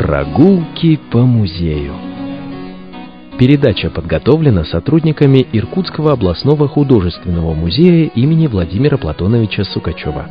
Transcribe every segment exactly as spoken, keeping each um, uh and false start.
Прогулки по музею. Передача подготовлена сотрудниками Иркутского областного художественного музея имени Владимира Платоновича Сукачева.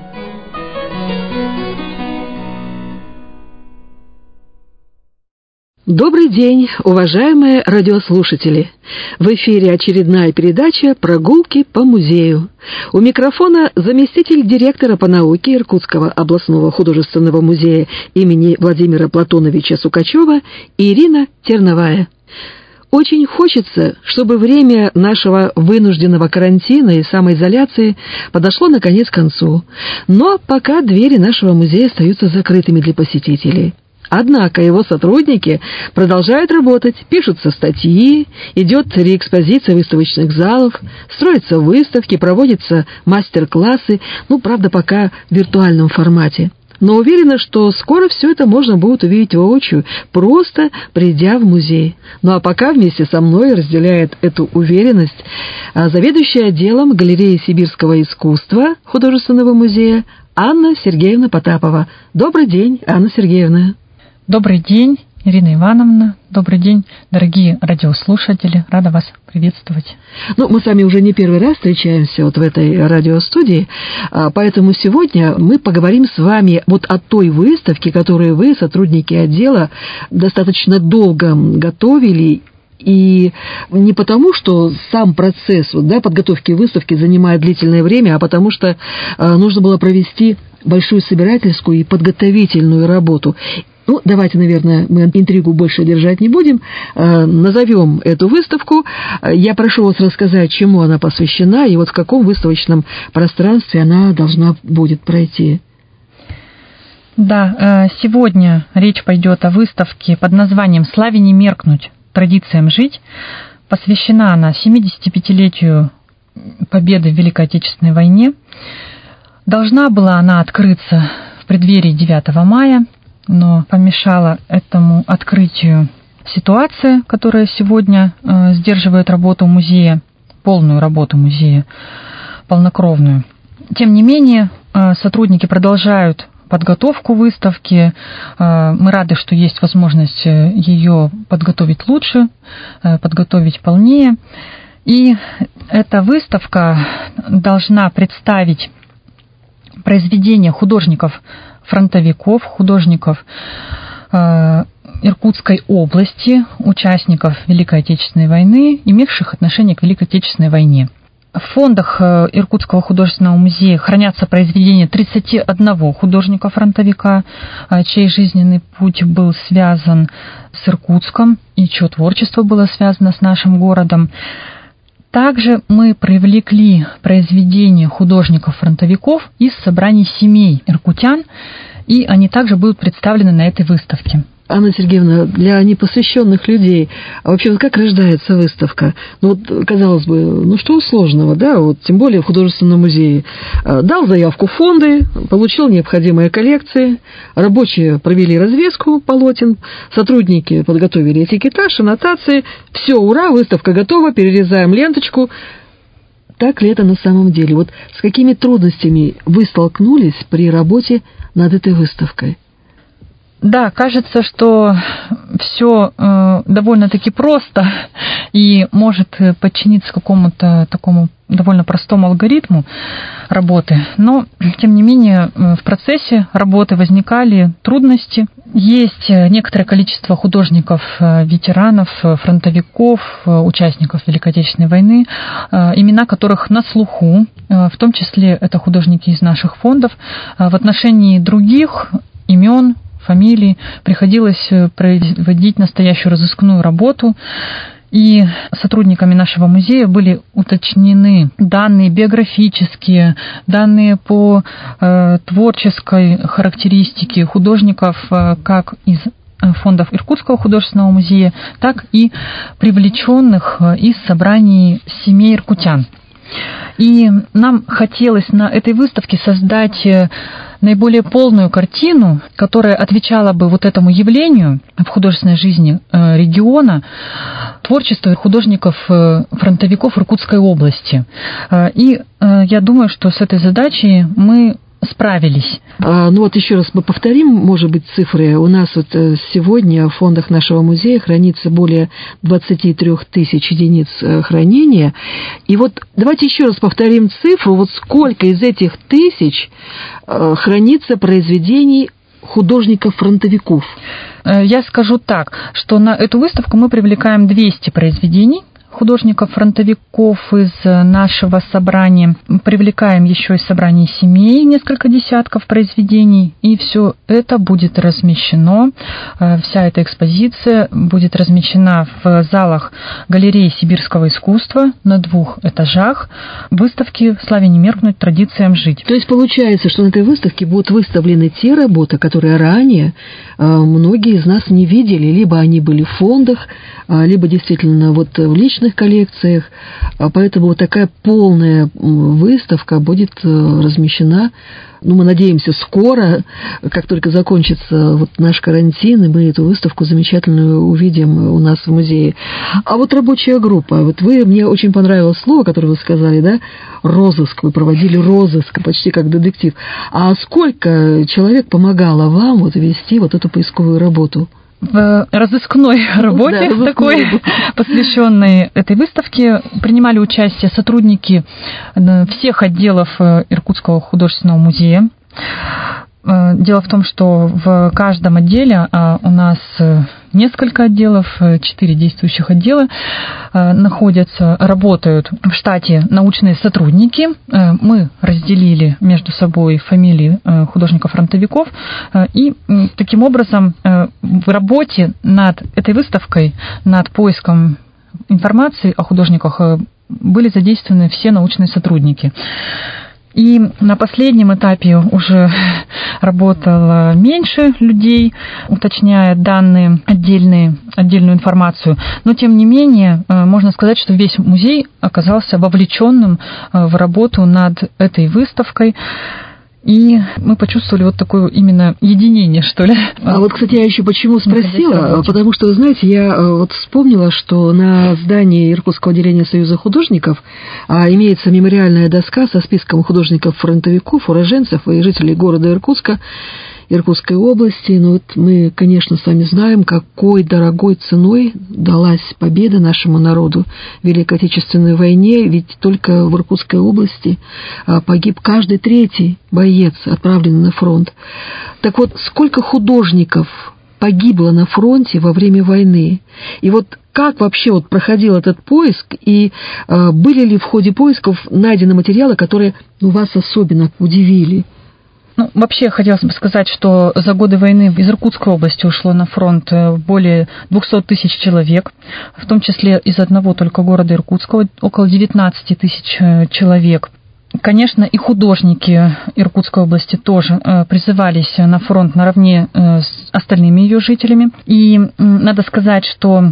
Добрый день, уважаемые радиослушатели! В эфире очередная передача «Прогулки по музею». У микрофона заместитель директора по науке Иркутского областного художественного музея имени Владимира Платоновича Сукачева Ирина Терновая. Очень хочется, чтобы время нашего вынужденного карантина и самоизоляции подошло наконец к концу. Но пока двери нашего музея остаются закрытыми для посетителей. Однако его сотрудники продолжают работать, пишутся статьи, идет реэкспозиция выставочных залов, строятся выставки, проводятся мастер-классы, ну, правда, пока в виртуальном формате. Но уверена, что скоро все это можно будет увидеть воочию, просто придя в музей. Ну а пока вместе со мной разделяет эту уверенность заведующая отделом галереи сибирского искусства художественного музея Анна Сергеевна Потапова. Добрый день, Анна Сергеевна. Добрый день, Ирина Ивановна. Добрый день, дорогие радиослушатели. Рада вас приветствовать. Ну, мы с вами уже не первый раз встречаемся вот в этой радиостудии, поэтому сегодня мы поговорим с вами вот о той выставке, которую вы, сотрудники отдела, достаточно долго готовили. И не потому, что сам процесс вот, да, подготовки выставки занимает длительное время, а потому что э, нужно было провести большую собирательскую и подготовительную работу. Ну, давайте, наверное, мы интригу больше держать не будем. Э, назовем эту выставку. Я прошу вас рассказать, чему она посвящена и вот в каком выставочном пространстве она должна будет пройти. Да, сегодня речь пойдет о выставке под названием «Славе не меркнуть. Традициям жить». Посвящена она семидесятипятилетию победы в Великой Отечественной войне. Должна была она открыться в преддверии девятого мая, но помешала этому открытию ситуация, которая сегодня э, сдерживает работу музея, полную работу музея, полнокровную. Тем не менее, э, сотрудники продолжают подготовку выставки. Мы рады, что есть возможность ее подготовить лучше, подготовить полнее. И эта выставка должна представить произведения художников-фронтовиков, художников Иркутской области, участников Великой Отечественной войны, имевших отношение к Великой Отечественной войне. В фондах Иркутского художественного музея хранятся произведения тридцати одного художника-фронтовика, чей жизненный путь был связан с Иркутском и чье творчество было связано с нашим городом. Также мы привлекли произведения художников-фронтовиков из собраний семей иркутян, и они также будут представлены на этой выставке. Анна Сергеевна, для непосвященных людей, а вообще вот как рождается выставка? Ну вот, казалось бы, ну что сложного, да, вот тем более в художественном музее. Дал заявку в фонды, получил необходимые коллекции, рабочие провели развеску полотен, сотрудники подготовили этикетаж, аннотации, все, ура, выставка готова, перерезаем ленточку. Так ли это на самом деле? Вот с какими трудностями вы столкнулись при работе над этой выставкой? Да, кажется, что все э, довольно-таки просто и может подчиниться какому-то такому довольно простому алгоритму работы, но, тем не менее, в процессе работы возникали трудности. Есть некоторое количество художников, ветеранов, фронтовиков, участников Великой Отечественной войны, имена которых на слуху, в том числе это художники из наших фондов. В отношении других имен, фамилий приходилось проводить настоящую разыскную работу, и сотрудниками нашего музея были уточнены данные биографические, данные по э, творческой характеристике художников э, как из фондов Иркутского художественного музея, так и привлеченных из собраний семей иркутян. И нам хотелось на этой выставке создать наиболее полную картину, которая отвечала бы вот этому явлению в художественной жизни региона, творчество художников-фронтовиков Иркутской области. И я думаю, что с этой задачей мы справились. А, ну вот еще раз мы повторим, может быть, цифры. У нас вот сегодня в фондах нашего музея хранится более двадцать три тысячи единиц хранения. И вот давайте еще раз повторим цифру. Вот сколько из этих тысяч хранится произведений художников-фронтовиков? Я скажу так, что на эту выставку мы привлекаем двести произведений художников-фронтовиков из нашего собрания. Привлекаем еще из собраний семей несколько десятков произведений, и все это будет размещено, вся эта экспозиция будет размещена в залах галереи сибирского искусства на двух этажах выставки «Славе не меркнуть, традициям жить». То есть получается, что на этой выставке будут выставлены те работы, которые ранее многие из нас не видели, либо они были в фондах, либо действительно вот в личных коллекциях, поэтому вот такая полная выставка будет размещена, ну, мы надеемся, скоро, как только закончится вот наш карантин, и мы эту выставку замечательную увидим у нас в музее. А вот рабочая группа, вот вы, мне очень понравилось слово, которое вы сказали, да, розыск, вы проводили розыск, почти как детектив. А сколько человек помогало вам вот вести вот эту поисковую работу? В разыскной работе, да, такой, посвященной этой выставке, принимали участие сотрудники всех отделов Иркутского художественного музея. Дело в том, что в каждом отделе у нас несколько отделов, четыре действующих отдела находятся, работают в штате научные сотрудники. Мы разделили между собой фамилии художников-фронтовиков, и таким образом в работе над этой выставкой, над поиском информации о художниках были задействованы все научные сотрудники. И на последнем этапе уже работало меньше людей, уточняя данные, отдельные, отдельную информацию. Но, тем не менее, можно сказать, что весь музей оказался вовлеченным в работу над этой выставкой. И мы почувствовали вот такое именно единение, что ли. А вот, кстати, я еще почему спросила, потому что, вы знаете, я вот вспомнила, что на здании Иркутского отделения Союза художников имеется мемориальная доска со списком художников-фронтовиков, уроженцев и жителей города Иркутска, Иркутской области. Ну вот мы, конечно, с вами знаем, какой дорогой ценой далась победа нашему народу в Великой Отечественной войне, ведь только в Иркутской области погиб каждый третий боец, отправленный на фронт. Так вот, сколько художников погибло на фронте во время войны? И вот как вообще вот проходил этот поиск, и э, были ли в ходе поисков найдены материалы, которые ну, вас особенно удивили? Ну, вообще, хотелось бы сказать, что за годы войны из Иркутской области ушло на фронт более двести тысяч человек, в том числе из одного только города Иркутского около девятнадцать тысяч человек. Конечно, и художники Иркутской области тоже призывались на фронт наравне с остальными ее жителями. И надо сказать, что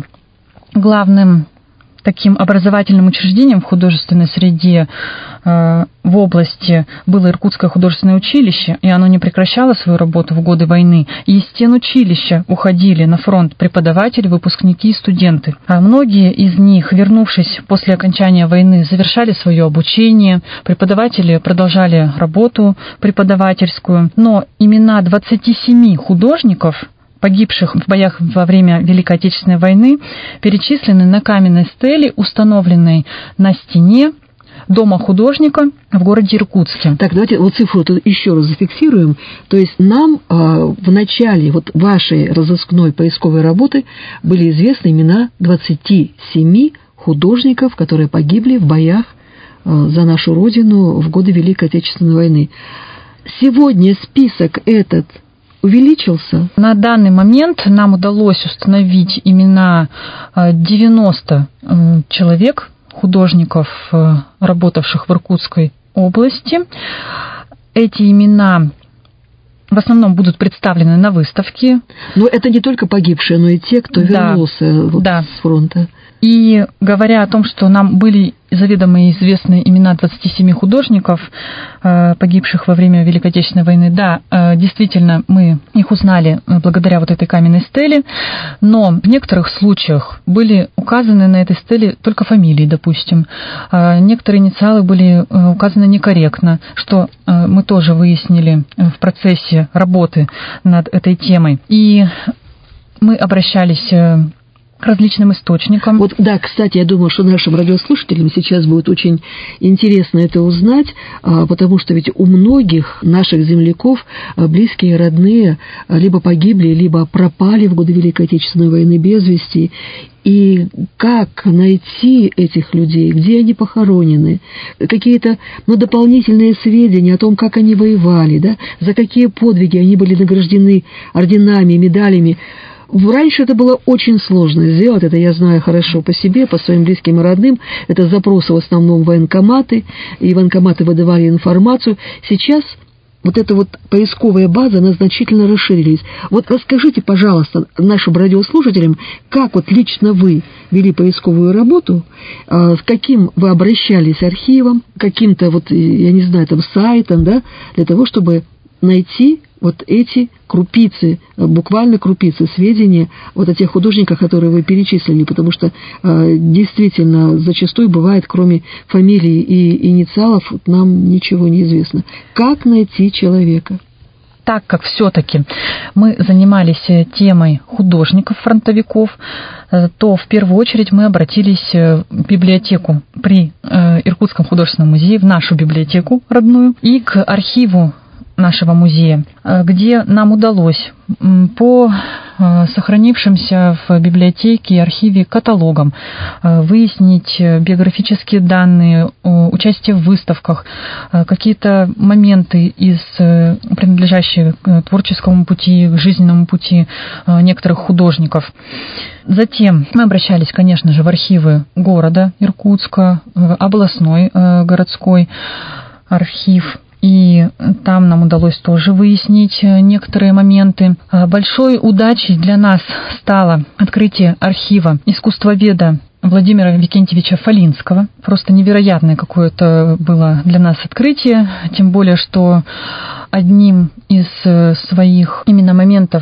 главным таким образовательным учреждением в художественной среде э, в области было Иркутское художественное училище, и оно не прекращало свою работу в годы войны. И из стен училища уходили на фронт преподаватели, выпускники и студенты. А многие из них, вернувшись после окончания войны, завершали свое обучение, преподаватели продолжали работу преподавательскую. Но имена двадцати семи художников, погибших в боях во время Великой Отечественной войны, перечислены на каменной стеле, установленной на стене Дома художника в городе Иркутске. Так, давайте вот цифру еще раз зафиксируем. То есть нам э, в начале вот вашей разыскной поисковой работы были известны имена двадцати семи художников, которые погибли в боях э, за нашу Родину в годы Великой Отечественной войны. Сегодня список этот увеличился? На данный момент нам удалось установить имена девяноста человек, художников, работавших в Иркутской области. Эти имена в основном будут представлены на выставке. Но это не только погибшие, но и те, кто да, вернулся вот да. с фронта. И говоря о том, что нам были заведомо известны имена двадцати семи художников, погибших во время Великой Отечественной войны, да, действительно, мы их узнали благодаря вот этой каменной стеле, но в некоторых случаях были указаны на этой стеле только фамилии, допустим. Некоторые инициалы были указаны некорректно, что мы тоже выяснили в процессе работы над этой темой. И мы обращались к различным источникам. Вот, да, кстати, я думаю, что нашим радиослушателям сейчас будет очень интересно это узнать, потому что ведь у многих наших земляков близкие, родные либо погибли, либо пропали в годы Великой Отечественной войны без вести. И как найти этих людей, где они похоронены, какие-то ну, дополнительные сведения о том, как они воевали, да, за какие подвиги они были награждены орденами, медалями. Раньше это было очень сложно сделать, это я знаю хорошо по себе, по своим близким и родным. Это запросы в основном в военкоматы, и военкоматы выдавали информацию. Сейчас вот эта вот поисковая база, она значительно расширилась. Вот расскажите, пожалуйста, нашим радиослушателям, как вот лично вы вели поисковую работу, с каким вы обращались архивом, каким-то вот, я не знаю, там сайтом, да, для того, чтобы найти вот эти крупицы, буквально крупицы сведения вот о тех художниках, которые вы перечислили, потому что э, действительно зачастую бывает, кроме фамилий и инициалов, нам ничего не известно. Как найти человека? Так как все-таки мы занимались темой художников-фронтовиков, то в первую очередь мы обратились в библиотеку при Иркутском художественном музее, в нашу библиотеку родную, и к архиву нашего музея, где нам удалось по сохранившимся в библиотеке и архиве каталогам выяснить биографические данные, участие в выставках, какие-то моменты из принадлежащие к творческому пути, к жизненному пути некоторых художников. Затем мы обращались, конечно же, в архивы города Иркутска, областной городской архив. И там нам удалось тоже выяснить некоторые моменты. Большой удачей для нас стало открытие архива искусствоведа Владимира Викентьевича Фалинского. Просто невероятное какое-то было для нас открытие, тем более, что одним из своих именно моментов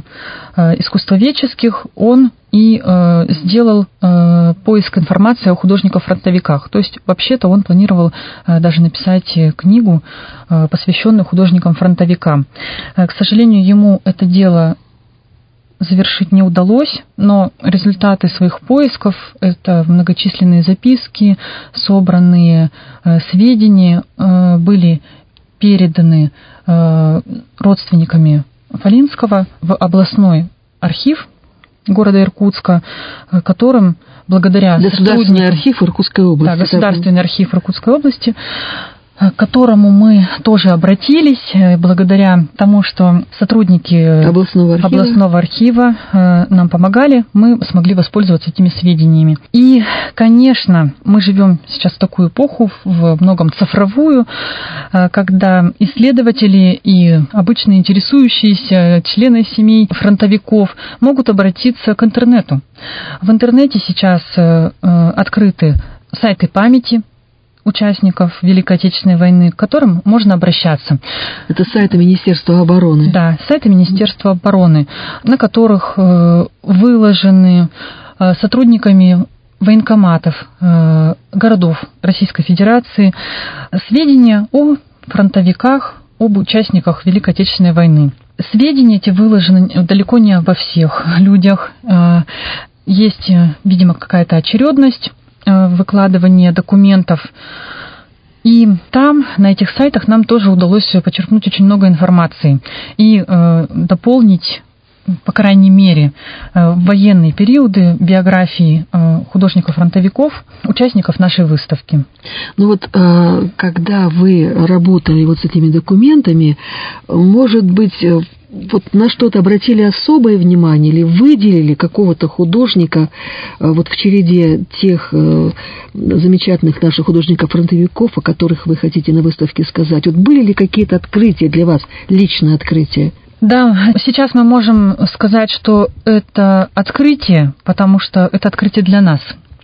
искусствоведческих он и э, сделал э, поиск информации о художниках-фронтовиках. То есть, вообще-то, он планировал э, даже написать книгу, э, посвященную художникам-фронтовикам. Э, к сожалению, ему это дело завершить не удалось, но результаты своих поисков – это многочисленные записки, собранные э, сведения, э, были переданы э, родственниками Фалинского в областной архив города Иркутска, которым благодаря Государственный архив Иркутской области. Да, Государственный архив Иркутской области, к которому мы тоже обратились, благодаря тому, что сотрудники областного архива, областного архива нам помогали, мы смогли воспользоваться этими сведениями. И, конечно, мы живем сейчас в такую эпоху, в многом цифровую, когда исследователи и обычно интересующиеся члены семей фронтовиков могут обратиться к интернету. В интернете сейчас открыты сайты памяти участников Великой Отечественной войны, к которым можно обращаться. Это сайты Министерства обороны. Да, сайты Министерства обороны, на которых выложены сотрудниками военкоматов городов Российской Федерации сведения о фронтовиках, об участниках Великой Отечественной войны. Сведения эти выложены далеко не обо всех людях. Есть, видимо, какая-то очередность выкладывания документов. И там, на этих сайтах, нам тоже удалось почерпнуть очень много информации и э, дополнить, по крайней мере, э, в военные периоды биографии э, художников-фронтовиков, участников нашей выставки. Ну вот, э, когда вы работали вот с этими документами, может быть, вот на что-то обратили особое внимание или выделили какого-то художника вот в череде тех э, замечательных наших художников-фронтовиков, о которых вы хотите на выставке сказать? Вот были ли какие-то открытия для вас, личные открытия? Да, сейчас мы можем сказать, что это открытие, потому что это открытие для нас,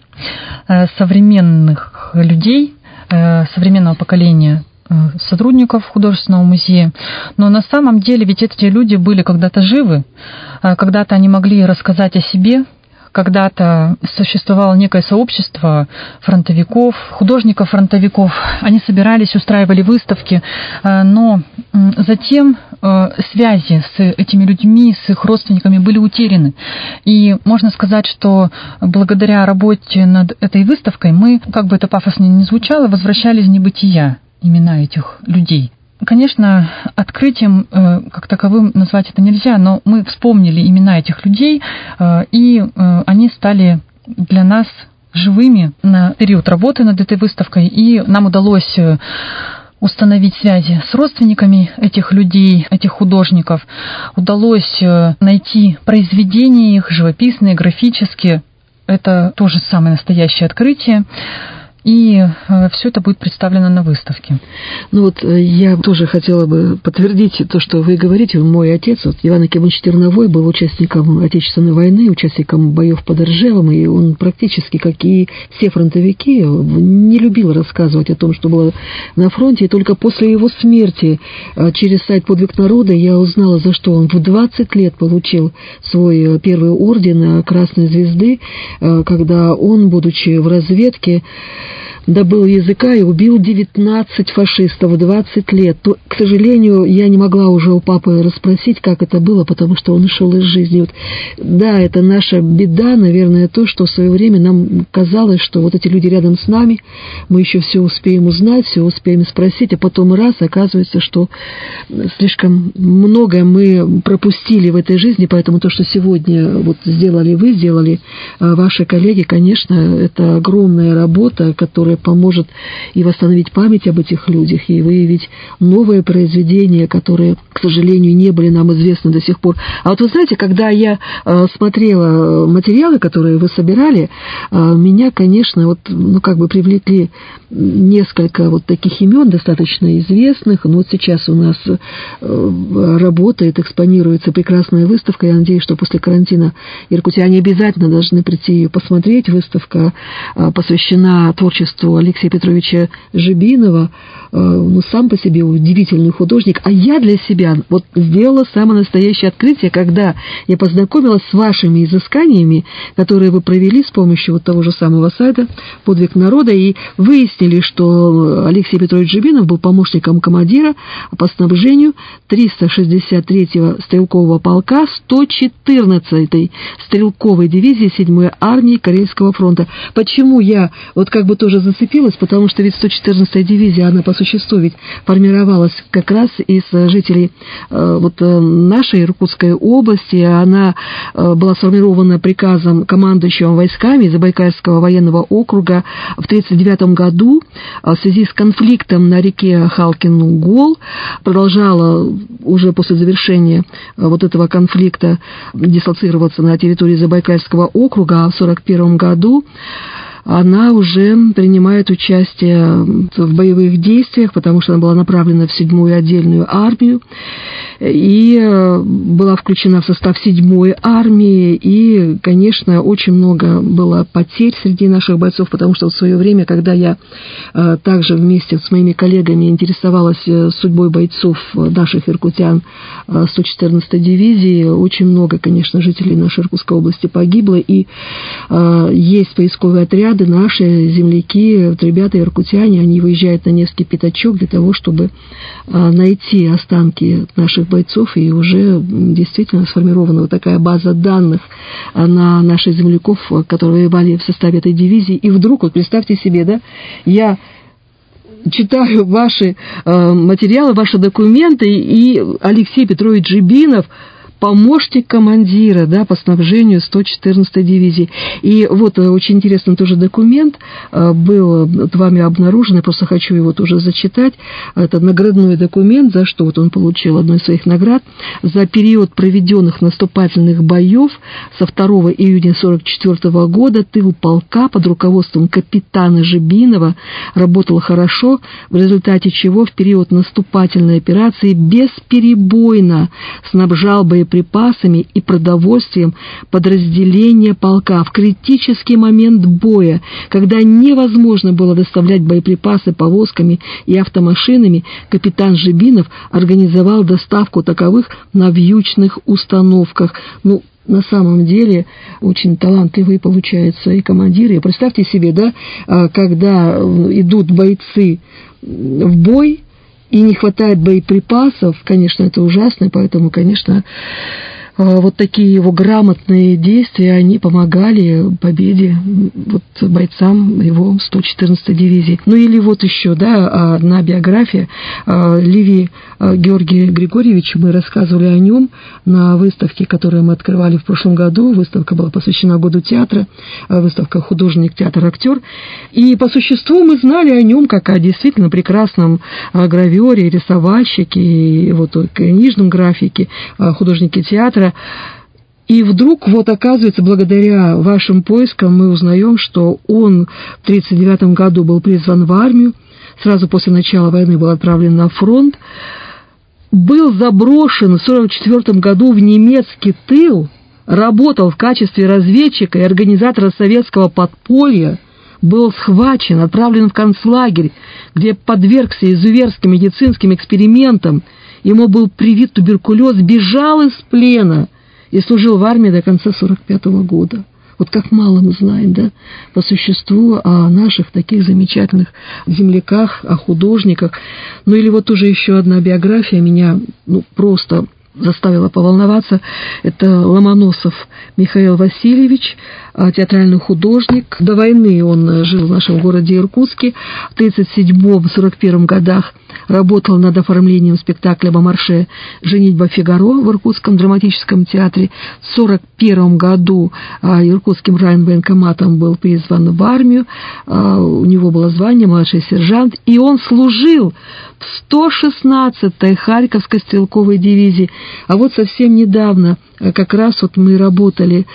современных людей, современного поколения сотрудников художественного музея. Но на самом деле ведь эти люди были когда-то живы, когда-то они могли рассказать о себе, когда-то существовало некое сообщество фронтовиков, художников-фронтовиков. Они собирались, устраивали выставки, но затем связи с этими людьми, с их родственниками были утеряны. И можно сказать, что благодаря работе над этой выставкой мы, как бы это пафосно ни звучало, возвращались в небытия имена этих людей. Конечно, открытием как таковым назвать это нельзя, но мы вспомнили имена этих людей, и они стали для нас живыми на период работы над этой выставкой, и нам удалось установить связи с родственниками этих людей, этих художников. Удалось найти произведения их, живописные, графические. Это тоже самое настоящее открытие. И все это будет представлено на выставке. Ну вот я тоже хотела бы подтвердить то, что вы говорите. Мой отец, вот, Иван Якимович Терновой, был участником Отечественной войны, участником боев под Ржевом, и он практически, как и все фронтовики, не любил рассказывать о том, что было на фронте. И только после его смерти через сайт «Подвиг народа» я узнала, за что он в двадцать лет получил свой первый орден Красной Звезды, когда он, будучи в разведке, добыл языка и убил девятнадцать фашистов в двадцать лет. То, к сожалению, я не могла уже у папы расспросить, как это было, потому что он ушел из жизни. Вот, да, это наша беда, наверное, то, что в свое время нам казалось, что вот эти люди рядом с нами, мы еще все успеем узнать, все успеем спросить, а потом раз, оказывается, что слишком многое мы пропустили в этой жизни, поэтому то, что сегодня вот сделали вы, сделали ваши коллеги, конечно, это огромная работа, которая поможет и восстановить память об этих людях, и выявить новые произведения, которые, к сожалению, не были нам известны до сих пор. А вот вы знаете, когда я э, смотрела материалы, которые вы собирали, э, меня, конечно, вот, ну, как бы привлекли несколько вот таких имен, достаточно известных. Но вот сейчас у нас э, работает, экспонируется прекрасная выставка. Я надеюсь, что после карантина иркутяне обязательно должны прийти ее посмотреть. Выставка э, посвящена творчеству Алексея Петровича Жибинова, ну, сам по себе удивительный художник. А я для себя вот сделала самое настоящее открытие, когда я познакомилась с вашими изысканиями, которые вы провели с помощью вот того же самого сайта «Подвиг народа», и выяснили, что Алексей Петрович Жибинов был помощником командира по снабжению триста шестьдесят третьего стрелкового полка сто четырнадцатой стрелковой дивизии седьмой армии Карельского фронта. Почему я вот как бы тоже зацепилась? Потому что ведь сто четырнадцатая дивизия, она по существу ведь формировалась как раз из жителей э, вот, э, нашей Иркутской области. Она э, была сформирована приказом командующего войсками Забайкальского военного округа в тридцать девятом году э, в связи с конфликтом на реке Халкин-Гол. Продолжала уже после завершения э, вот этого конфликта дислоцироваться на территории Забайкальского округа, а в сорок первом году она уже принимает участие в боевых действиях, потому что она была направлена в седьмую отдельную армию и была включена в состав седьмой армии. И, конечно, очень много было потерь среди наших бойцов, потому что в свое время, когда я также вместе с моими коллегами интересовалась судьбой бойцов наших иркутян сто четырнадцатой дивизии, очень много, конечно, жителей нашей Иркутской области погибло, и есть поисковый отряд, наши земляки, вот ребята иркутяне, они выезжают на Невский пятачок для того, чтобы найти останки наших бойцов, и уже действительно сформирована вот такая база данных на наших земляков, которые воевали в составе этой дивизии. И вдруг, вот представьте себе, да, я читаю ваши материалы, ваши документы, и Алексей Петрович Жибинов помощник командира, да, по снабжению сто четырнадцатой дивизии. И вот очень интересный тоже документ был вами обнаружен, я просто хочу его тоже зачитать. Это наградной документ, за что вот он получил одну из своих наград. За период проведенных наступательных боев со второго июня сорок четвёртого года тыл полка под руководством капитана Жибинова работал хорошо, в результате чего в период наступательной операции бесперебойно снабжал боеприпасами и продовольствием подразделения полка в критический момент боя, когда невозможно было доставлять боеприпасы повозками и автомашинами, капитан Жибинов организовал доставку таковых на вьючных установках. Ну, на самом деле, очень талантливые получаются и командиры. Представьте себе, да, когда идут бойцы в бой и не хватает боеприпасов, конечно, это ужасно, поэтому, конечно, вот такие его грамотные действия, они помогали победе вот бойцам его сто четырнадцатой дивизии. Ну или вот еще, да, одна биография Леви Георгия Григорьевича, мы рассказывали о нем на выставке, которую мы открывали в прошлом году. Выставка была посвящена году театра, выставка «Художник, театр, актер». И по существу мы знали о нем как о действительно прекрасном гравере, рисовальщике, и вот книжном графике, художнике театра. И вдруг, вот оказывается, благодаря вашим поискам мы узнаем, что он в тридцать девятом году был призван в армию, сразу после начала войны был отправлен на фронт, был заброшен в сорок четвёртом году в немецкий тыл, работал в качестве разведчика и организатора советского подполья, был схвачен, отправлен в концлагерь, где подвергся изуверским медицинским экспериментам, ему был привит туберкулез, бежал из плена и служил в армии до конца сорок пятого года. Вот как мало мы знаем, да, по существу о наших таких замечательных земляках, о художниках. Ну или вот тоже еще одна биография меня ну, просто заставила поволноваться. Это Ломоносов Михаил Васильевич, театральный художник. До войны он жил в нашем городе Иркутске. В тридцать седьмом — сорок первом годах работал над оформлением спектакля «Бомарше. Женитьба Фигаро» в Иркутском драматическом театре. В сорок первом году Иркутским райвоенкоматом был призван в армию. У него было звание младший сержант. И он служил в сто шестнадцатой Харьковской стрелковой дивизии. А вот совсем недавно как раз вот мы работали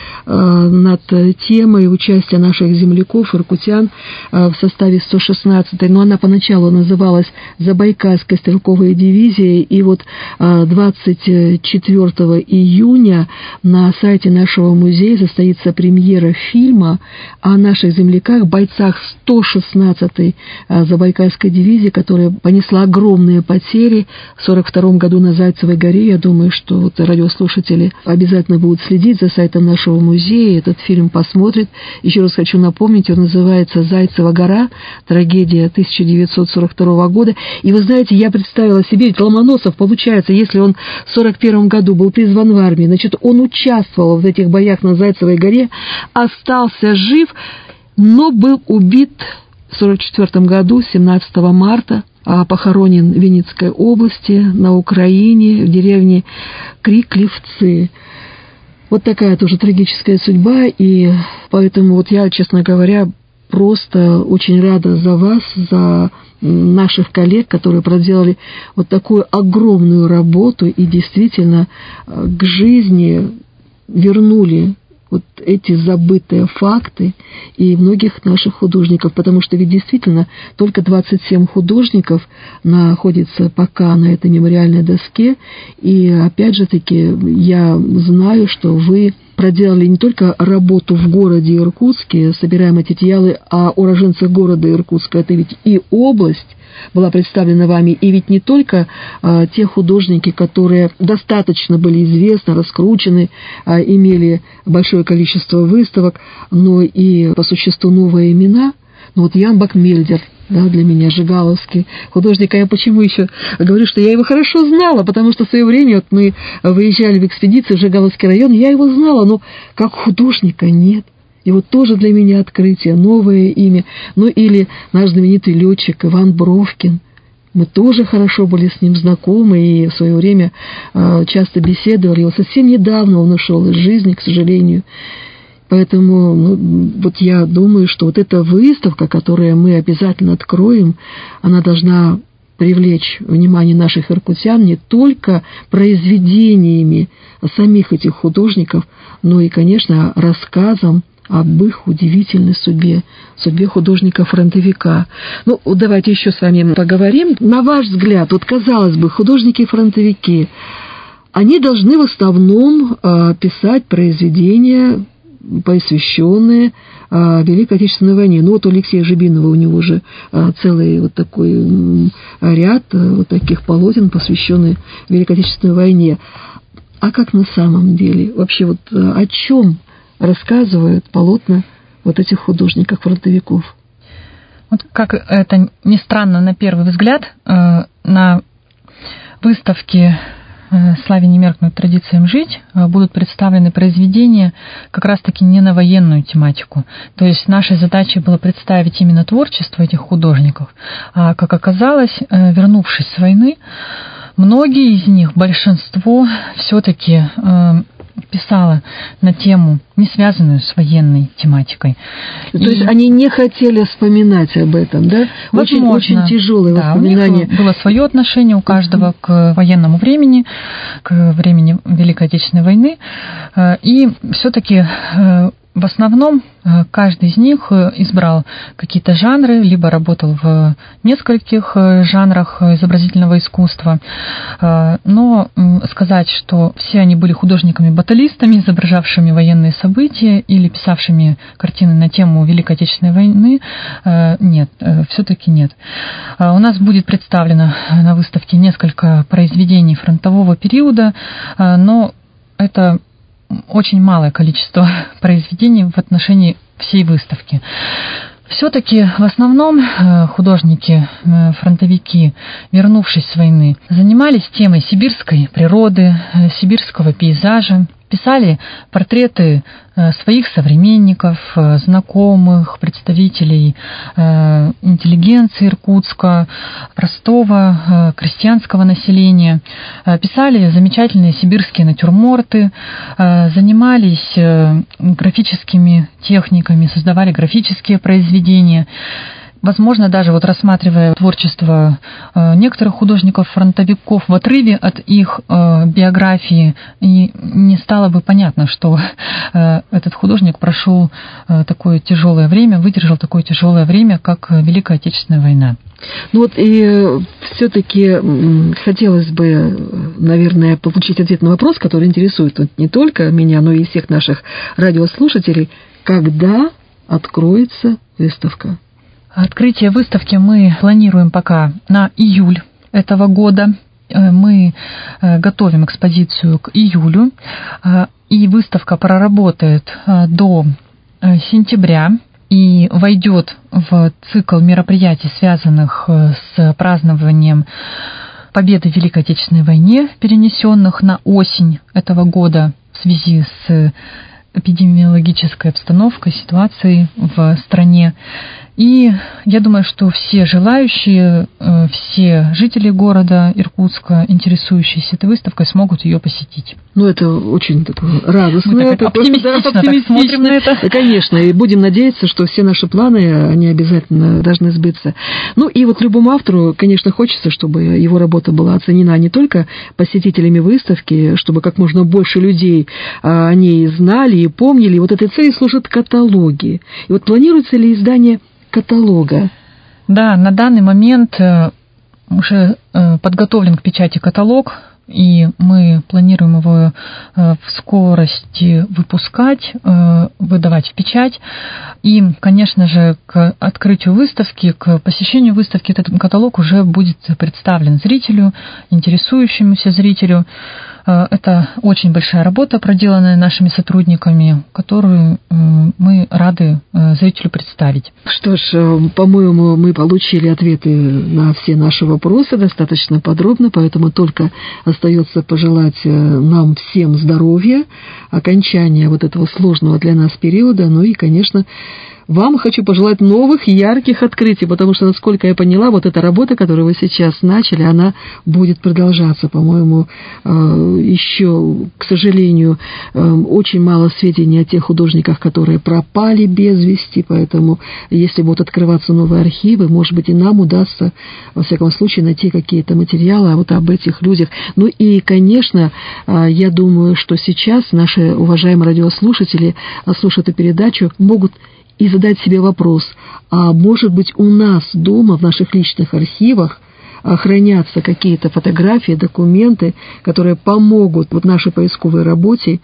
над темой участия наших земляков, иркутян, в составе сто шестнадцатой, но она поначалу называлась Забайкальская стрелковая дивизия, и вот двадцать четвёртого июня на сайте нашего музея состоится премьера фильма о наших земляках, бойцах сто шестнадцатой Забайкальской дивизии, которая понесла огромные потери в сорок втором году на Зайцевой горе. Я думаю, что вот радиослушатели обязательно будут следить за сайтом нашего музея, этот фильм посмотрят. Еще раз хочу напомнить, он называется «Зайцева гора. Трагедия тысяча девятьсот сорок второго года». И вы знаете, я представила себе, ведь Ломоносов, получается, если он в сорок первом году был призван в армию, значит, он участвовал в этих боях на Зайцевой горе, остался жив, но был убит в сорок четвёртом году, семнадцатого марта, похоронен в Винницкой области, на Украине, в деревне Крикливцы. Вот такая тоже трагическая судьба, и поэтому вот я, честно говоря, просто очень рада за вас, за наших коллег, которые проделали вот такую огромную работу и действительно к жизни вернули вот эти забытые факты и многих наших художников, потому что ведь действительно только двадцать семь художников находится пока на этой мемориальной доске, и опять же таки я знаю, что вы проделали не только работу в городе Иркутске, собирая материалы о уроженцах города Иркутска, это ведь и область была представлена вами, и ведь не только а, те художники, которые достаточно были известны, раскручены, а, имели большое количество выставок, но и по существу новые имена. Ну вот Ян Бакмельдер, да, для меня жигаловский художник. А я почему еще говорю, что я его хорошо знала, потому что в свое время вот мы выезжали в экспедицию в Жигаловский район, я его знала, но как художника нет. И вот тоже для меня открытие, новое имя. Ну или наш знаменитый летчик Иван Бровкин. Мы тоже хорошо были с ним знакомы и в свое время часто беседовали. Вот совсем недавно он ушел из жизни, к сожалению. Поэтому ну, вот я думаю, что вот эта выставка, которую мы обязательно откроем, она должна привлечь внимание наших иркутян не только произведениями самих этих художников, но и, конечно, рассказом об их удивительной судьбе, судьбе художника-фронтовика. Ну, давайте еще с вами поговорим. На ваш взгляд, вот, казалось бы, художники-фронтовики, они должны в основном э, писать произведения, посвященные э, Великой Отечественной войне. Ну, вот у Алексея Жибинова у него же э, целый вот такой э, ряд э, вот таких полотен, посвященных Великой Отечественной войне. А как на самом деле? Вообще, вот э, о чем рассказывают полотна вот этих художников-фронтовиков? Вот как это ни странно на первый взгляд, на выставке «Славе не меркнуть, традициям жить» будут представлены произведения как раз-таки не на военную тематику. То есть нашей задачей было представить именно творчество этих художников. А как оказалось, вернувшись с войны, многие из них, большинство, все-таки писала на тему, не связанную с военной тематикой. То и... есть они не хотели вспоминать об этом, да? Очень, очень тяжелые да, воспоминания. У них было свое отношение у каждого к военному времени, к времени Великой Отечественной войны. И все-таки в основном каждый из них избрал какие-то жанры, либо работал в нескольких жанрах изобразительного искусства. Но сказать, что все они были художниками-баталистами, изображавшими военные события или писавшими картины на тему Великой Отечественной войны, нет, все-таки нет. У нас будет представлено на выставке несколько произведений фронтового периода, но это очень малое количество произведений в отношении всей выставки. Все-таки в основном художники, фронтовики, вернувшись с войны, занимались темой сибирской природы, сибирского пейзажа, писали портреты своих современников, знакомых, представителей интеллигенции Иркутска, простого крестьянского населения, писали замечательные сибирские натюрморты, занимались графическими техниками, создавали графические произведения. Возможно, даже вот рассматривая творчество некоторых художников-фронтовиков в отрыве от их биографии, и не стало бы понятно, что этот художник прошел такое тяжелое время, выдержал такое тяжелое время, как Великая Отечественная война. Ну вот и все-таки хотелось бы, наверное, получить ответ на вопрос, который интересует вот не только меня, но и всех наших радиослушателей. Когда откроется выставка? Открытие выставки мы планируем пока на июль этого года. Мы готовим экспозицию к июлю, и выставка проработает до сентября и войдет в цикл мероприятий, связанных с празднованием победы в Великой Отечественной войне, перенесенных на осень этого года в связи с эпидемиологической обстановкой, ситуацией в стране. И я думаю, что все желающие, все жители города Иркутска, интересующиеся этой выставкой, смогут ее посетить. Ну, это очень такое радостное. Мы так оптимистично, да, оптимистично так смотрим на это. Да, конечно, и будем надеяться, что все наши планы, они обязательно должны сбыться. Ну, и вот любому автору, конечно, хочется, чтобы его работа была оценена не только посетителями выставки, чтобы как можно больше людей о ней знали и помнили. И вот этой цели служат каталоги. И вот планируется ли издание каталога? Да, на данный момент уже подготовлен к печати каталог, и мы планируем его в скорости выпускать, выдавать в печать. И, конечно же, к открытию выставки, к посещению выставки этот каталог уже будет представлен зрителю, интересующемуся зрителю. Это очень большая работа, проделанная нашими сотрудниками, которую мы рады зрителю представить. Что ж, по-моему, мы получили ответы на все наши вопросы достаточно подробно, поэтому только остается пожелать нам всем здоровья, окончания вот этого сложного для нас периода, ну и, конечно, вам хочу пожелать новых ярких открытий, потому что, насколько я поняла, вот эта работа, которую вы сейчас начали, она будет продолжаться, по-моему, еще, к сожалению, очень мало сведений о тех художниках, которые пропали без вести, поэтому, если будут открываться новые архивы, может быть, и нам удастся, во всяком случае, найти какие-то материалы вот об этих людях. Ну и, конечно, я думаю, что сейчас наши уважаемые радиослушатели, слушая эту передачу, могут и задать себе вопрос, а может быть у нас дома, в наших личных архивах, хранятся какие-то фотографии, документы, которые помогут вот нашей поисковой работе,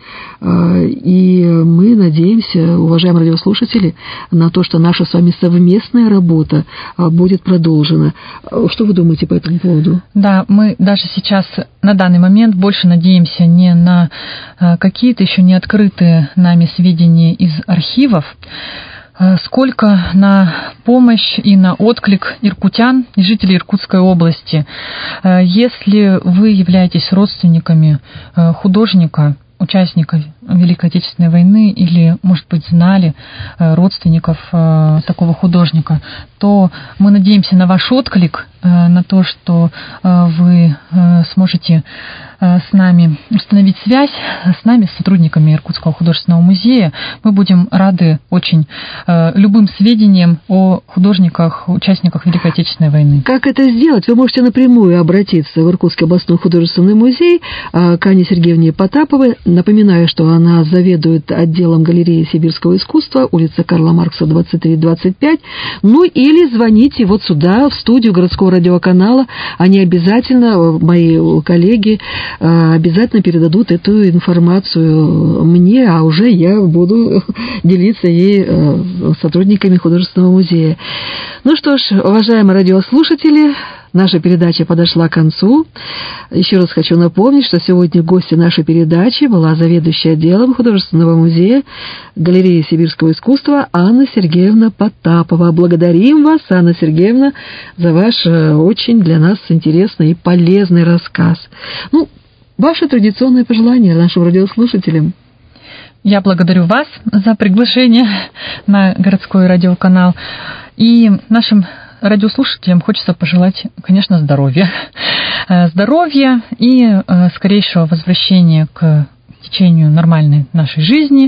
и мы надеемся, уважаемые радиослушатели, на то, что наша с вами совместная работа будет продолжена. Что вы думаете по этому поводу? Да, мы даже сейчас на данный момент больше надеемся не на какие-то еще не открытые нами сведения из архивов, сколько на помощь и на отклик иркутян и жителей Иркутской области. Если вы являетесь родственниками художника, участника Великой Отечественной войны или, может быть, знали родственников такого художника, то мы надеемся на ваш отклик, на то, что вы сможете с нами установить связь, с нами, с сотрудниками Иркутского художественного музея. Мы будем рады очень любым сведениям о художниках, участниках Великой Отечественной войны. Как это сделать? Вы можете напрямую обратиться в Иркутский областной художественный музей к Анне Сергеевне Потаповой. Напоминаю, что она заведует отделом галереи сибирского искусства, улица Карла Маркса, двадцать три двадцать пять. Ну или звоните вот сюда, в студию городского радиоканала. Они обязательно, мои коллеги, обязательно передадут эту информацию мне, а уже я буду делиться ей с сотрудниками художественного музея. Ну что ж, уважаемые радиослушатели, наша передача подошла к концу. Еще раз хочу напомнить, что сегодня гостью нашей передачи была заведующая отделом художественного музея галереи сибирского искусства Анна Сергеевна Потапова. Благодарим вас, Анна Сергеевна, за ваш очень для нас интересный и полезный рассказ. Ну, ваши традиционные пожелания нашим радиослушателям. Я благодарю вас за приглашение на городской радиоканал. И нашим радиослушателям хочется пожелать, конечно, здоровья. Здоровья и скорейшего возвращения к течению нормальной нашей жизни.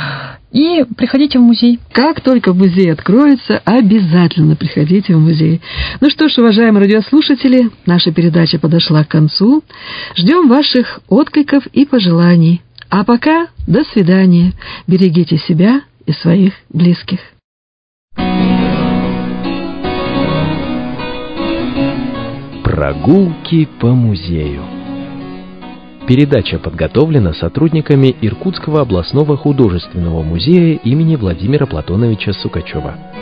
И приходите в музей. Как только музей откроется, обязательно приходите в музей. Ну что ж, уважаемые радиослушатели, наша передача подошла к концу. Ждем ваших откликов и пожеланий. А пока до свидания. Берегите себя и своих близких. Прогулки по музею. Передача подготовлена сотрудниками Иркутского областного художественного музея имени Владимира Платоновича Сукачева.